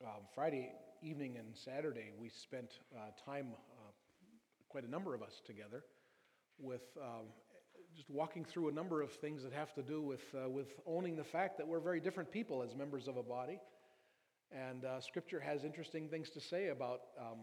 Friday evening and Saturday, we spent time, quite a number of us together, with just walking through a number of things that have to do with owning the fact that we're very different people as members of a body. And Scripture has interesting things to say about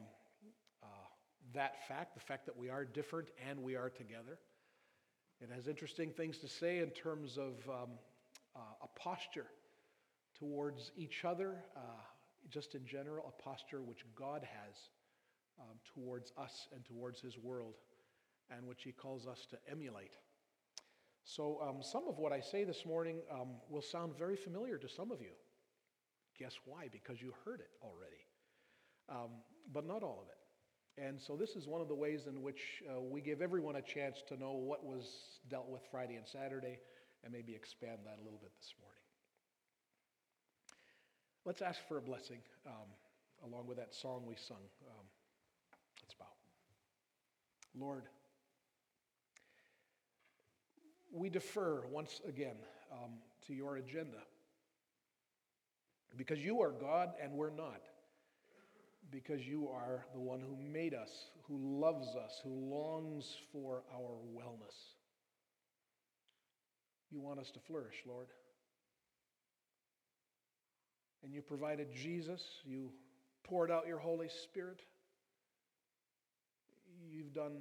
that fact, the fact that we are different and we are together. It has interesting things to say in terms of a posture towards each other, just in general, a posture which God has towards us and towards His world, and which He calls us to emulate. So some of what I say this morning will sound very familiar to some of you. Guess why? Because you heard it already, but not all of it. And so this is one of the ways in which we give everyone a chance to know what was dealt with Friday and Saturday, and maybe expand that a little bit this morning. Let's ask for a blessing along with that song we sung. Let's bow. Lord, we defer once again to your agenda, because you are God and we're not. Because you are the one who made us, who loves us, who longs for our wellness. You want us to flourish, Lord. And you provided Jesus. You poured out your Holy Spirit. You've done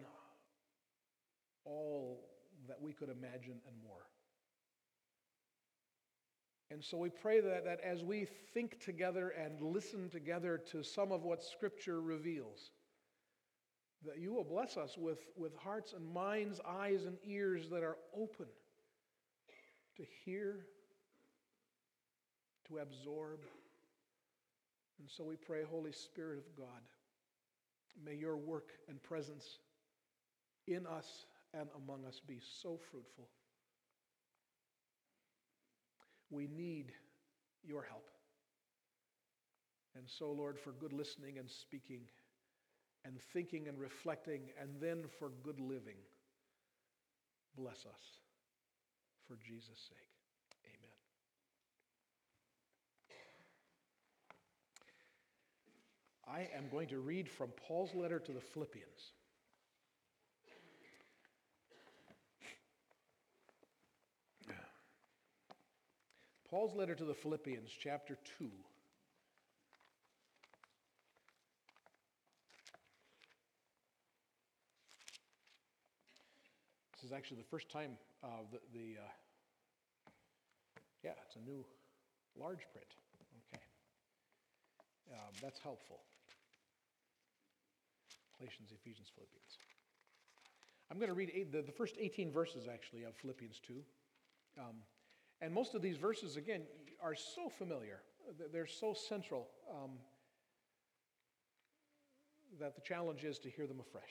all that we could imagine and more. And so we pray that as we think together and listen together to some of what Scripture reveals, that you will bless us with hearts and minds, eyes and ears that are open to hear, to absorb. And so we pray, Holy Spirit of God, may your work and presence in us and among us be so fruitful. We need your help. And so, Lord, for good listening and speaking and thinking and reflecting, and then for good living, bless us for Jesus' sake. Amen. I am going to read from Paul's letter to the Philippians. Paul's letter to the Philippians, chapter 2. This is actually the first time it's a new large print. Okay. That's helpful. Galatians, Ephesians, Philippians. I'm going to read the first 18 verses, actually, of Philippians 2. And most of these verses, again, are so familiar. They're so central that the challenge is to hear them afresh.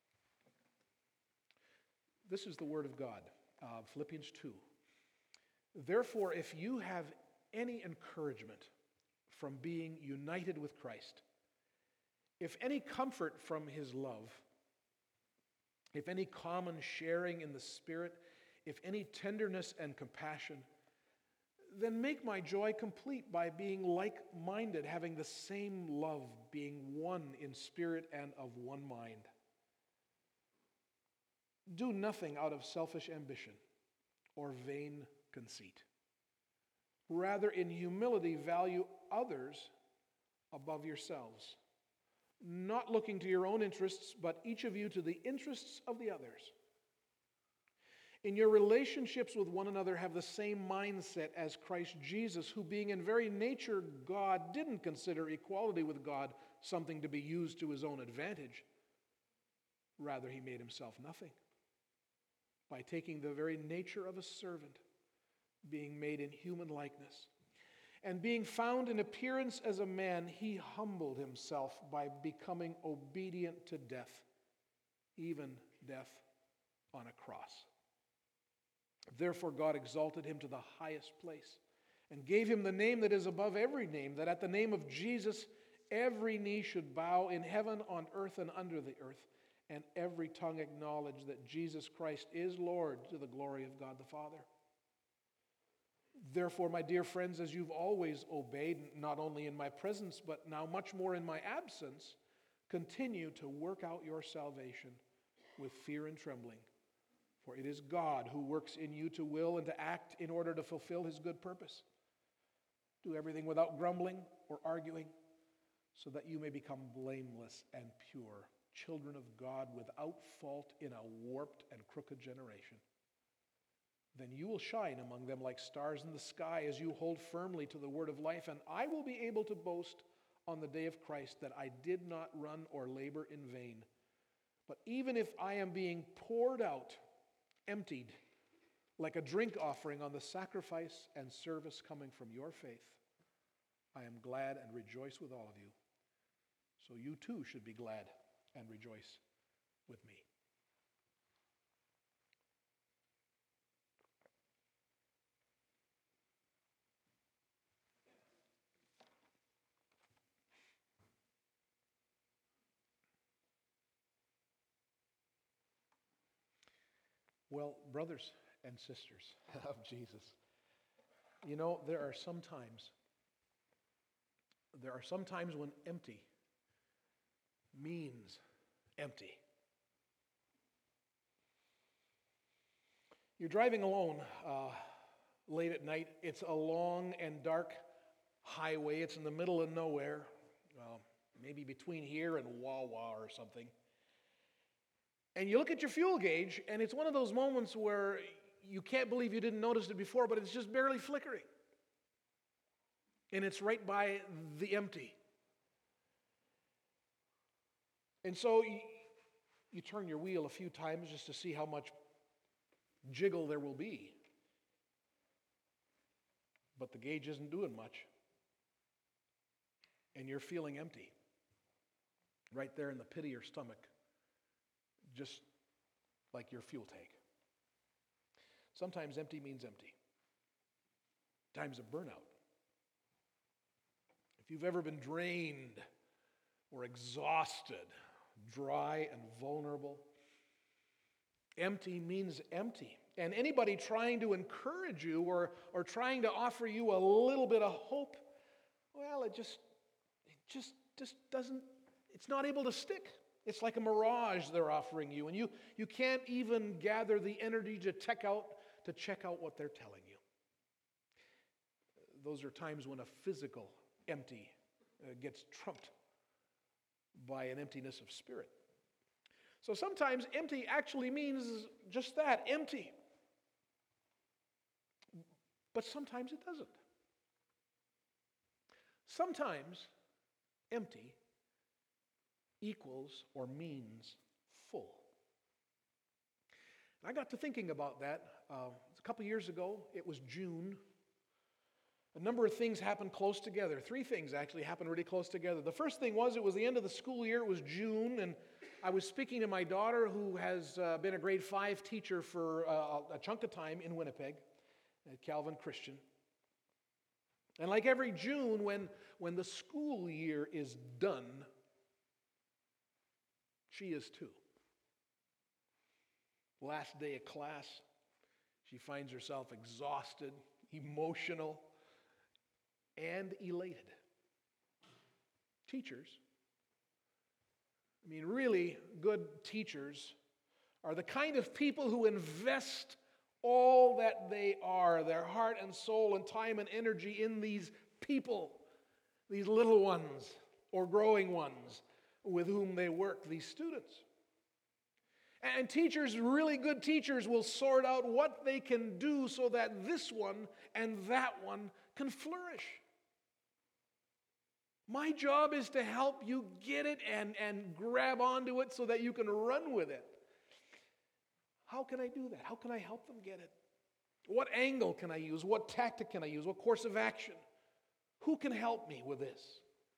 This is the Word of God, Philippians 2. Therefore, if you have any encouragement from being united with Christ, if any comfort from His love, if any common sharing in the Spirit, if any tenderness and compassion, then make my joy complete by being like-minded, having the same love, being one in spirit and of one mind. Do nothing out of selfish ambition or vain conceit. Rather, in humility, value others above yourselves, not looking to your own interests, but each of you to the interests of the others. In your relationships with one another, have the same mindset as Christ Jesus, who being in very nature God, didn't consider equality with God something to be used to His own advantage. Rather, He made Himself nothing by taking the very nature of a servant, being made in human likeness. And being found in appearance as a man, He humbled Himself by becoming obedient to death, even death on a cross. Therefore God exalted Him to the highest place and gave Him the name that is above every name, that at the name of Jesus every knee should bow in heaven, on earth, and under the earth, and every tongue acknowledge that Jesus Christ is Lord, to the glory of God the Father. Therefore, my dear friends, as you've always obeyed, not only in my presence, but now much more in my absence, continue to work out your salvation with fear and trembling. For it is God who works in you to will and to act in order to fulfill his good purpose. Do everything without grumbling or arguing, so that you may become blameless and pure, children of God without fault in a warped and crooked generation. Then you will shine among them like stars in the sky as you hold firmly to the word of life, and I will be able to boast on the day of Christ that I did not run or labor in vain. But even if I am being poured out, emptied, like a drink offering on the sacrifice and service coming from your faith, I am glad and rejoice with all of you. So you too should be glad and rejoice with me. Well, brothers and sisters of Jesus, you know, there are some times when empty means empty. You're driving alone late at night. It's a long and dark highway. It's in the middle of nowhere, maybe between here and Wawa or something. And you look at your fuel gauge, and it's one of those moments where you can't believe you didn't notice it before, but it's just barely flickering. And it's right by the empty. And so you turn your wheel a few times just to see how much jiggle there will be. But the gauge isn't doing much. And you're feeling empty. Right there in the pit of your stomach. Just like your fuel tank. Sometimes empty means empty. Times of burnout. If you've ever been drained or exhausted, dry and vulnerable, empty means empty. And anybody trying to encourage you or trying to offer you a little bit of hope, well, it just doesn't, it's not able to stick. It's like a mirage they're offering you, and you can't even gather the energy to check out what they're telling you. Those are times when a physical empty gets trumped by an emptiness of spirit. So sometimes empty actually means just that, empty. But sometimes it doesn't. Sometimes empty equals or means full. And I got to thinking about that. A couple years ago, it was June. A number of things happened close together. 3 things actually happened really close together. The first thing was, it was the end of the school year. It was June, and I was speaking to my daughter, who has been a grade 5 teacher for a chunk of time in Winnipeg at Calvin Christian. And like every June, when the school year is done, she is too. Last day of class, she finds herself exhausted, emotional, and elated. Teachers, really good teachers, are the kind of people who invest all that they are, their heart and soul and time and energy, in these people, these little ones or growing ones with whom they work, these students. And teachers, really good teachers, will sort out what they can do so that this one and that one can flourish. My job is to help you get it and grab onto it so that you can run with it. How can I do that? How can I help them get it? What angle can I use? What tactic can I use? What course of action? Who can help me with this?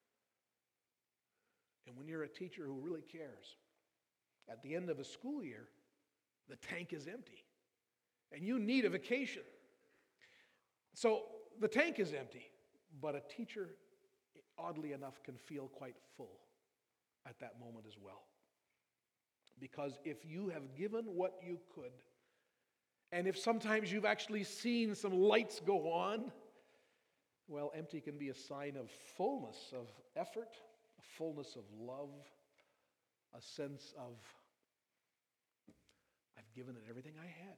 And when you're a teacher who really cares, at the end of a school year, the tank is empty. And you need a vacation. So the tank is empty, but a teacher, oddly enough, can feel quite full at that moment as well. Because if you have given what you could, And if sometimes you've actually seen some lights go on, well, empty can be a sign of fullness of effort, a fullness of love, a sense of, I've given it everything I had.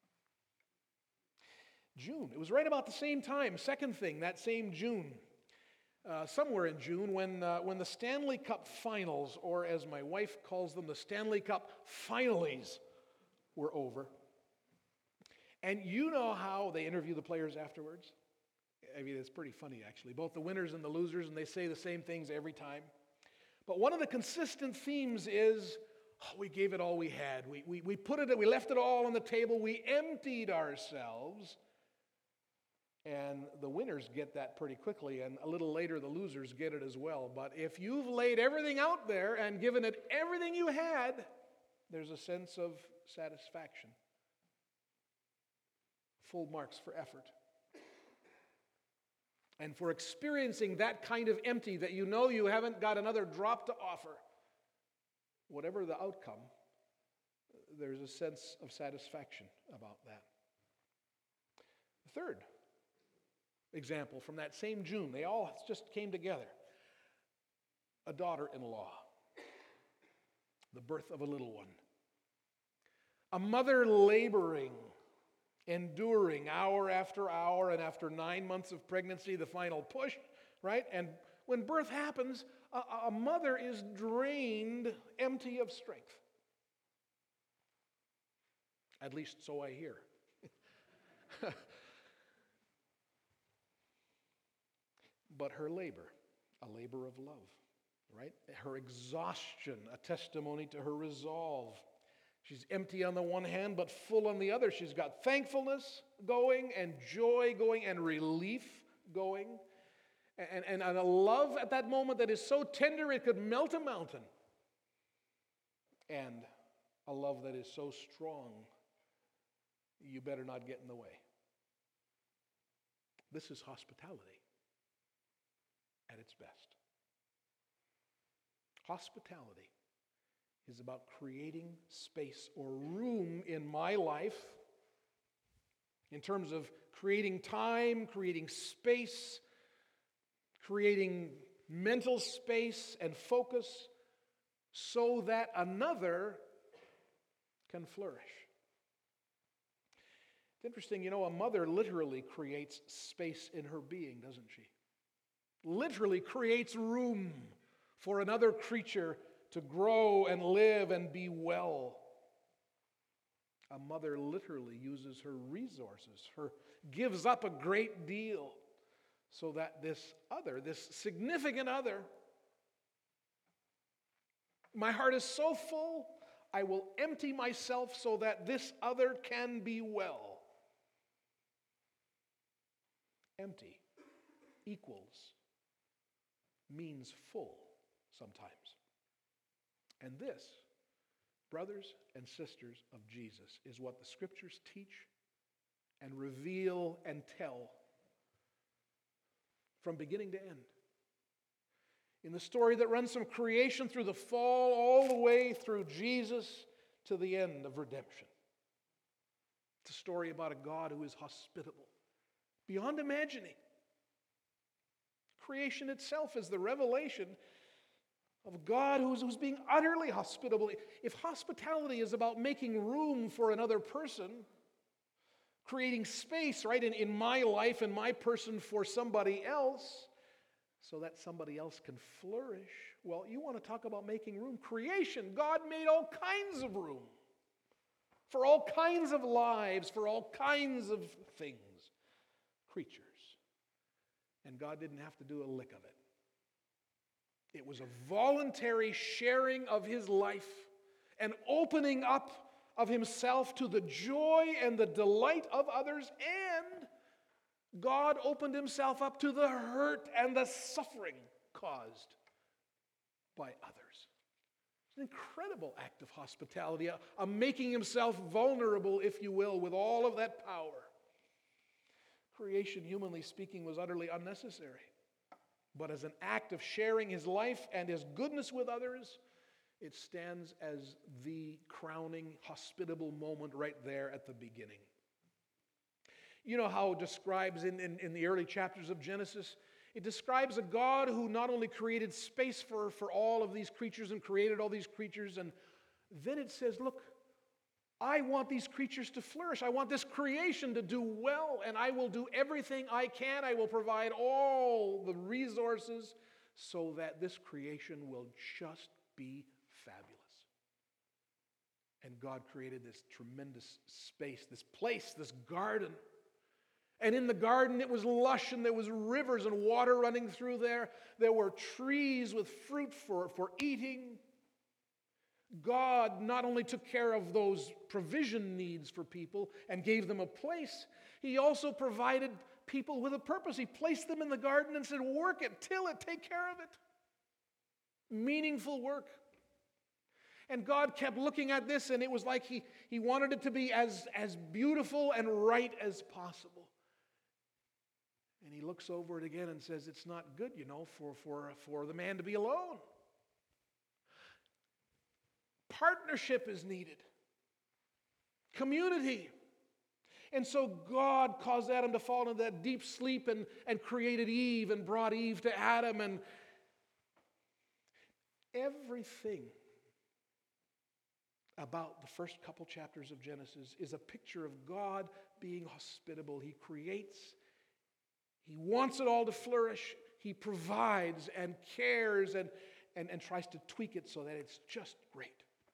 June, it was right about the same time, second thing, that same June, somewhere in June, when the Stanley Cup finals, or as my wife calls them, the Stanley Cup finalies, were over. And you know how they interview the players afterwards? I mean, it's pretty funny, actually. Both the winners and the losers, and they say the same things every time. But one of the consistent themes is, we gave it all we had. We put it, we left it all on the table. We emptied ourselves. And the winners get that pretty quickly, and a little later the losers get it as well. But if you've laid everything out there and given it everything you had, there's a sense of satisfaction. Full marks for effort. And for experiencing that kind of empty, that you know you haven't got another drop to offer, whatever the outcome, there's a sense of satisfaction about that. The third example from that same June, they all just came together. A daughter-in-law, the birth of a little one. A mother laboring, enduring hour after hour, and after 9 months of pregnancy, the final push, right? And when birth happens, a mother is drained, empty of strength. At least so I hear. But her labor, a labor of love, right? Her exhaustion, a testimony to her resolve. She's empty on the one hand, but full on the other. She's got thankfulness going, and joy going, and relief going. And a love at that moment that is so tender it could melt a mountain. And a love that is so strong, you better not get in the way. This is hospitality at its best. Hospitality is about creating space or room in my life in terms of creating time, creating space, creating mental space and focus so that another can flourish. It's interesting, a mother literally creates space in her being, doesn't she? Literally creates room for another creature to grow and live and be well. A mother literally uses her resources, gives up a great deal so that this significant other, my heart is so full, I will empty myself so that this other can be well. Empty means full sometimes. And this, brothers and sisters of Jesus, is what the Scriptures teach and reveal and tell from beginning to end. In the story that runs from creation through the fall all the way through Jesus to the end of redemption. It's a story about a God who is hospitable beyond imagining. Creation itself is the revelation of a God who's being utterly hospitable. If hospitality is about making room for another person, creating space, right, in my life and my person for somebody else, so that somebody else can flourish, well, you want to talk about making room. Creation, God made all kinds of room for all kinds of lives, for all kinds of things, creatures. And God didn't have to do a lick of it. It was a voluntary sharing of His life, an opening up of Himself to the joy and the delight of others, and God opened Himself up to the hurt and the suffering caused by others. It's an incredible act of hospitality, a making Himself vulnerable, if you will, with all of that power. Creation, humanly speaking, was utterly unnecessary. But as an act of sharing His life and His goodness with others, it stands as the crowning hospitable moment right there at the beginning. You know how it describes in the early chapters of Genesis? It describes a God who not only created space for all of these creatures and created all these creatures, and then it says, look, I want these creatures to flourish. I want this creation to do well, and I will do everything I can. I will provide all the resources so that this creation will just be fabulous. And God created this tremendous space, this place, this garden. And in the garden it was lush, and there was rivers and water running through there. There were trees with fruit for eating. God not only took care of those provision needs for people and gave them a place, He also provided people with a purpose. He placed them in the garden and said, work it, till it, take care of it. Meaningful work. And God kept looking at this, and it was like He wanted it to be as beautiful and right as possible. And He looks over it again and says, it's not good, for the man to be alone. Partnership is needed. Community. And so God caused Adam to fall into that deep sleep and created Eve and brought Eve to Adam. And everything about the first couple chapters of Genesis is a picture of God being hospitable. He creates. He wants it all to flourish. He provides and cares and tries to tweak it so that it's just great.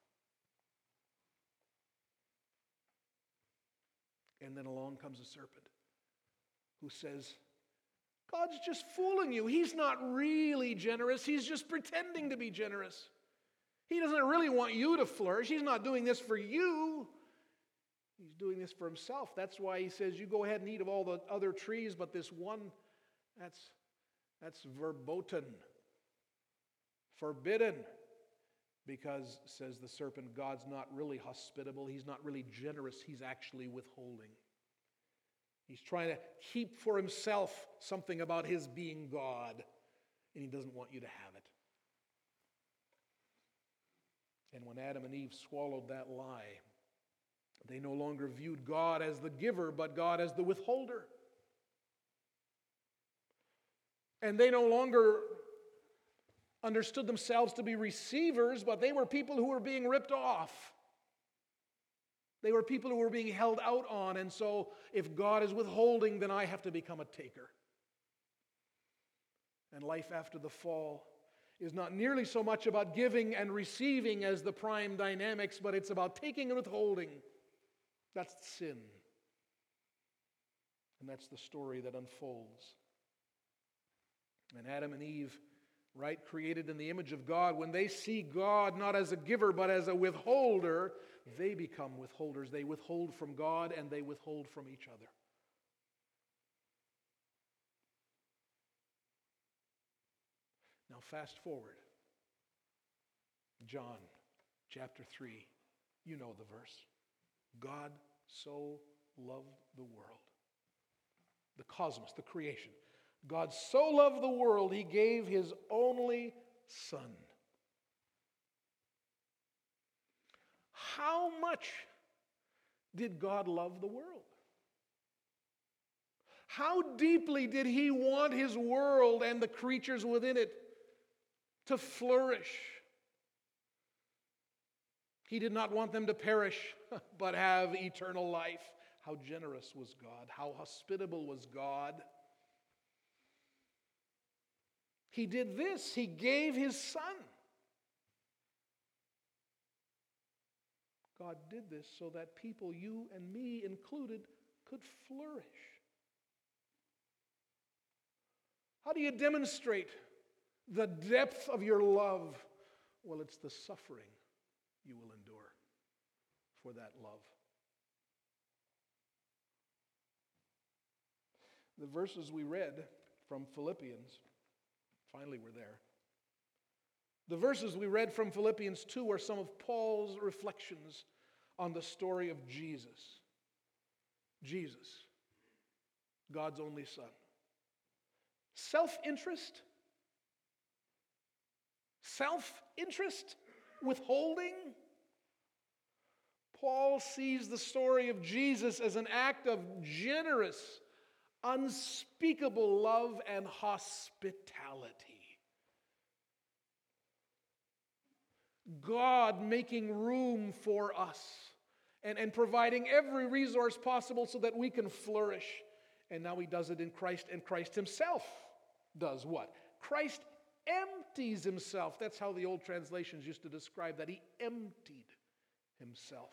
And then along comes a serpent who says, God's just fooling you. He's not really generous. He's just pretending to be generous. He doesn't really want you to flourish. He's not doing this for you. He's doing this for Himself. That's why He says, you go ahead and eat of all the other trees, but this one, that's verboten, forbidden. Because, says the serpent, God's not really hospitable. He's not really generous. He's actually withholding. He's trying to keep for Himself something about His being God, and He doesn't want you to have it. And when Adam and Eve swallowed that lie, they no longer viewed God as the giver, but God as the withholder. And they no longer understood themselves to be receivers, but they were people who were being ripped off. They were people who were being held out on, and so if God is withholding, then I have to become a taker. And life after the fall is not nearly so much about giving and receiving as the prime dynamics, but it's about taking and withholding. That's sin. And that's the story that unfolds. And Adam and Eve, right, created in the image of God, when they see God not as a giver but as a withholder, they become withholders. They withhold from God and they withhold from each other. Now fast forward. John chapter 3. You know the verse. God so loved the world. The cosmos, the creation. God so loved the world, He gave His only Son. How much did God love the world? How deeply did He want His world and the creatures within it to flourish? He did not want them to perish, but have eternal life. How generous was God? How hospitable was God? He did this. He gave His Son. God did this so that people, you and me included, could flourish. How do you demonstrate the depth of your love? Well, it's the suffering you will endure for that love. The verses we read from Philippians, finally we're there. The verses we read from Philippians 2 are some of Paul's reflections on the story of Jesus. Jesus, God's only Son. Self-interest? Self-interest? Withholding? Paul sees the story of Jesus as an act of generous, unspeakable love and hospitality. God making room for us and providing every resource possible so that we can flourish. And now he does it in Christ, and Christ himself does what? Christ empties himself. That's how the old translations used to describe that. He emptied himself.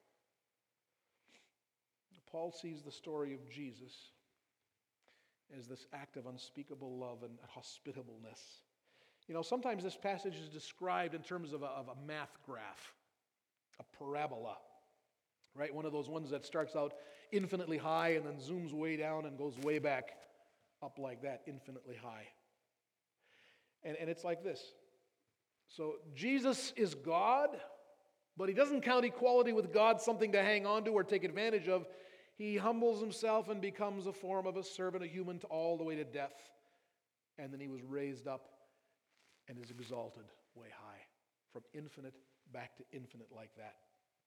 Paul sees the story of Jesus as this act of unspeakable love and hospitableness. You know, sometimes this passage is described in terms of a math graph, a parabola, right? One of those ones that starts out infinitely high and then zooms way down and goes way back up like that, infinitely high. And it's like this. So Jesus is God, but he doesn't count equality with God something to hang on to or take advantage of. He humbles himself and becomes a form of a servant, a human, to all the way to death. And then he was raised up and is exalted way high, from infinite back to infinite like that.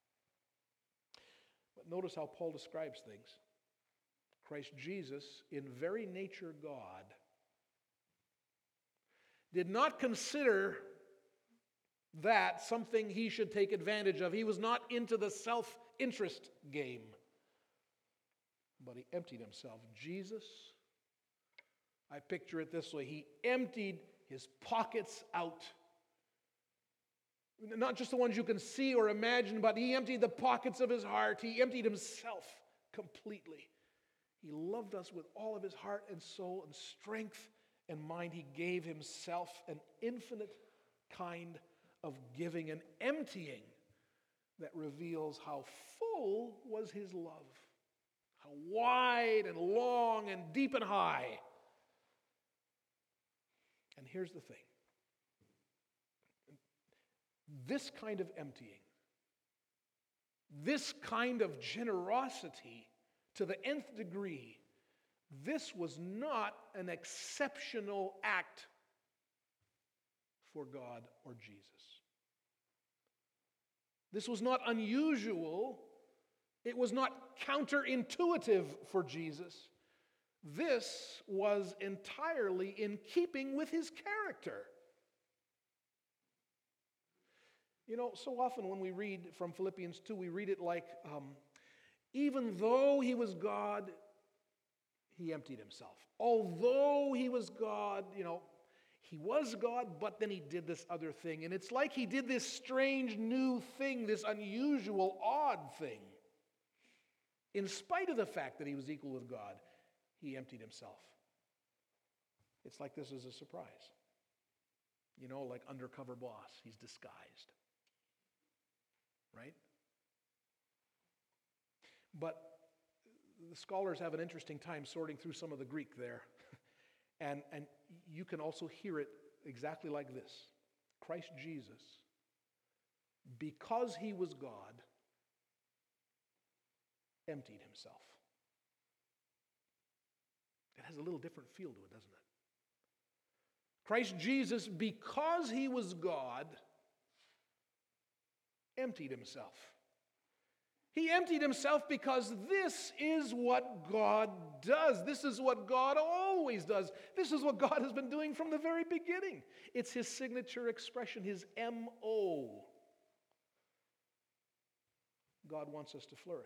But notice how Paul describes things. Christ Jesus, in very nature God, did not consider that something he should take advantage of. He was not into the self-interest game, but he emptied himself. Jesus, I picture it this way, he emptied his pockets out. Not just the ones you can see or imagine, but he emptied the pockets of his heart. He emptied himself completely. He loved us with all of his heart and soul and strength and mind. He gave himself, an infinite kind of giving and emptying that reveals how full was his love, how wide and long and deep and high. And here's the thing. This kind of emptying, this kind of generosity to the nth degree, this was not an exceptional act for God or Jesus. This was not unusual. It was not counterintuitive for Jesus. This was entirely in keeping with his character. You know, so often when we read from Philippians 2, we read it like, even though he was God, he emptied himself. Although he was God, you know, he was God, but then he did this other thing. And it's like he did this strange new thing, this unusual, odd thing. In spite of the fact that he was equal with God, he emptied himself. It's like this is a surprise. You know, like undercover boss, he's disguised. Right? But the scholars have an interesting time sorting through some of the Greek there. And you can also hear it exactly like this. Christ Jesus, because he was God, emptied himself. It has a little different feel to it, doesn't it? Christ Jesus, because he was God, emptied himself. He emptied himself because this is what God does. This is what God always does. This is what God has been doing from the very beginning. It's his signature expression, his M.O. God wants us to flourish.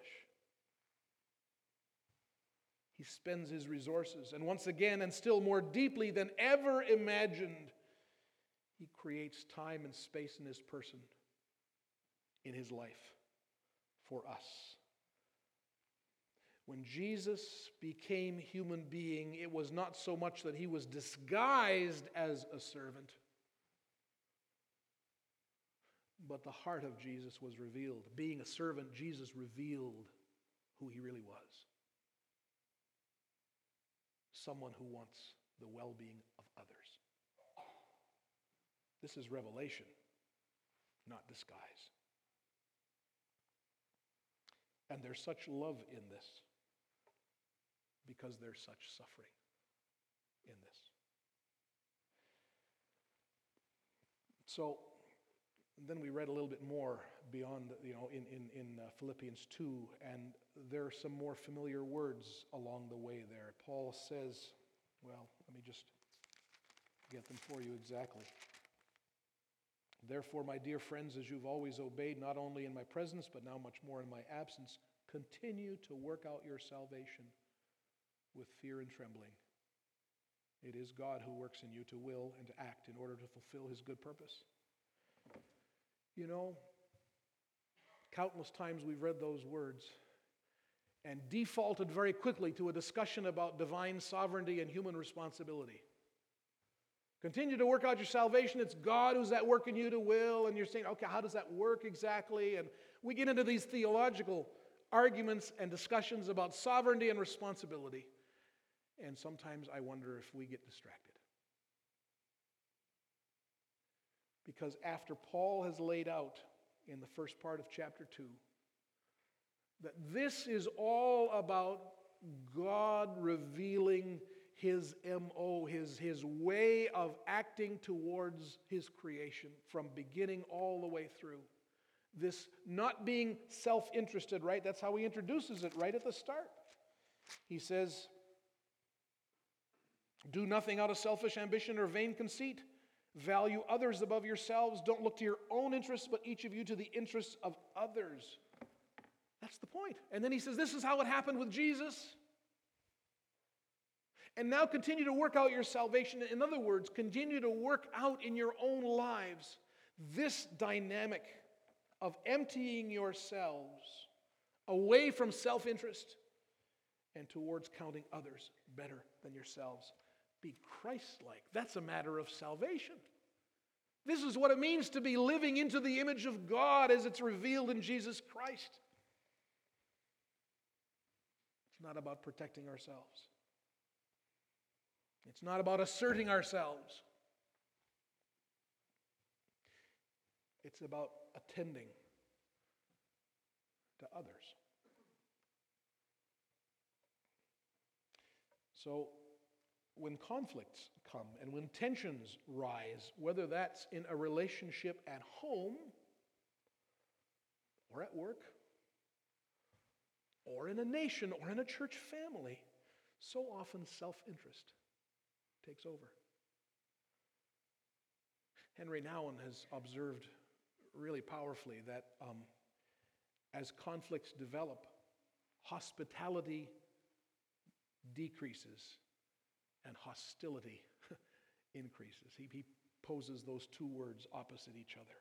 He spends his resources, and once again, and still more deeply than ever imagined, he creates time and space in his person, in his life, for us. When Jesus became human being, it was not so much that he was disguised as a servant, but the heart of Jesus was revealed. Being a servant, Jesus revealed who he really was. Someone who wants the well-being of others. This is revelation, not disguise. And there's such love in this because there's such suffering in this. So then we read a little bit more beyond, in Philippians 2, and there are some more familiar words along the way there. Paul says, well, let me just get them for you exactly. Therefore, my dear friends, as you've always obeyed, not only in my presence, but now much more in my absence, continue to work out your salvation with fear and trembling. It is God who works in you to will and to act in order to fulfill his good purpose. You know, countless times we've read those words and defaulted very quickly to a discussion about divine sovereignty and human responsibility. Continue to work out your salvation. It's God who's at work in you to will. And you're saying, okay, how does that work exactly? And we get into these theological arguments and discussions about sovereignty and responsibility. And sometimes I wonder if we get distracted. Because after Paul has laid out in the first part of chapter 2 that this is all about God revealing his MO, his way of acting towards his creation from beginning all the way through. This not being self-interested, right? That's how he introduces it right at the start. He says, do nothing out of selfish ambition or vain conceit. Value others above yourselves. Don't look to your own interests, but each of you to the interests of others. That's the point. And then he says, this is how it happened with Jesus. And now continue to work out your salvation. In other words, continue to work out in your own lives this dynamic of emptying yourselves away from self-interest and towards counting others better than yourselves. Be Christ-like. That's a matter of salvation. This is what it means to be living into the image of God as it's revealed in Jesus Christ. It's not about protecting ourselves. It's not about asserting ourselves. It's about attending to others. So, when conflicts come and when tensions rise, whether that's in a relationship at home or at work or in a nation or in a church family, so often self-interest takes over. Henry Nouwen has observed really powerfully that as conflicts develop, hospitality decreases and hostility increases. He poses those two words opposite each other.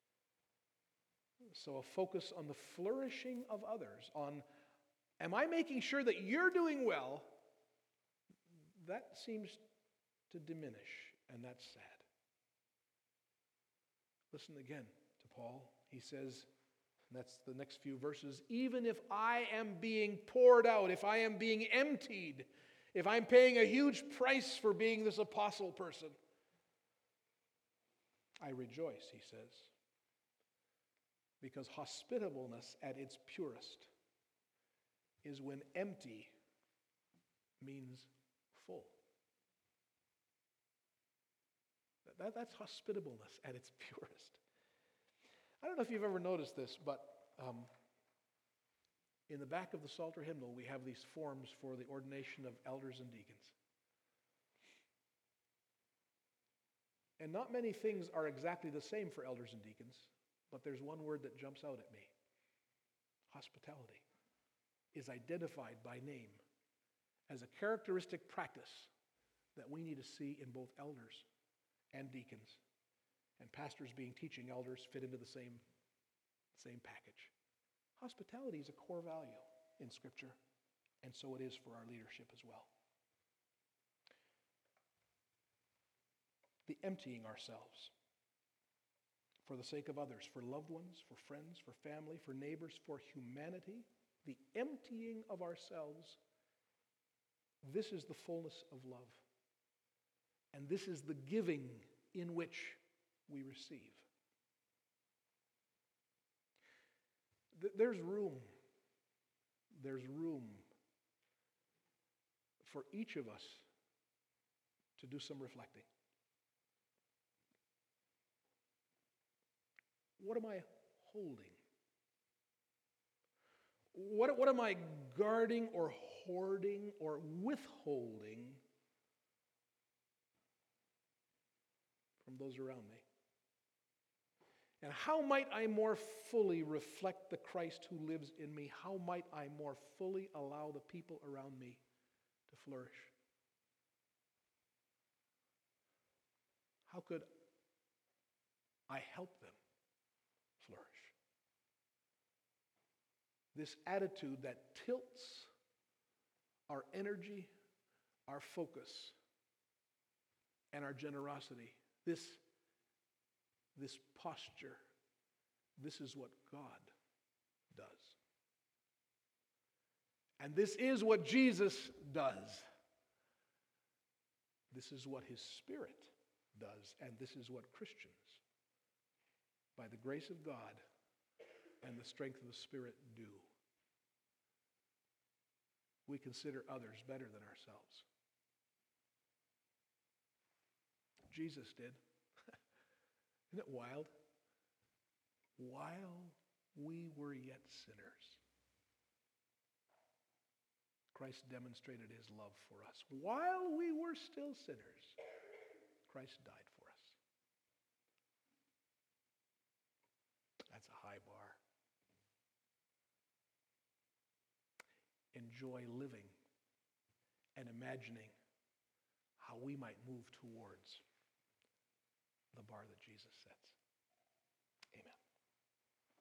So a focus on the flourishing of others, on am I making sure that you're doing well, that seems to diminish, and that's sad. Listen again to Paul. He says, and that's the next few verses, even if I am being poured out, if I am being emptied, if I'm paying a huge price for being this apostle person, I rejoice, he says, because hospitableness at its purest is when empty means full. That's hospitableness at its purest. I don't know if you've ever noticed this, but in the back of the Psalter hymnal, we have these forms for the ordination of elders and deacons. And not many things are exactly the same for elders and deacons, but there's one word that jumps out at me. Hospitality is identified by name as a characteristic practice that we need to see in both elders and deacons. And pastors being teaching elders fit into the same package. Hospitality is a core value in Scripture, and so it is for our leadership as well. The emptying ourselves for the sake of others, for loved ones, for friends, for family, for neighbors, for humanity, the emptying of ourselves, this is the fullness of love. And this is the giving in which we receive. There's room for each of us to do some reflecting. what am I holding? What am I guarding or hoarding or withholding from those around me? And how might I more fully reflect the Christ who lives in me? How might I more fully allow the people around me to flourish? How could I help them flourish? This attitude that tilts our energy, our focus, and our generosity, this posture, this is what God does. And this is what Jesus does. This is what his Spirit does. And this is what Christians, by the grace of God and the strength of the Spirit, do. We consider others better than ourselves. Jesus did. Isn't it wild? While we were yet sinners, Christ demonstrated his love for us. While we were still sinners, Christ died for us. That's a high bar. Enjoy living and imagining how we might move towards the bar that Jesus sets.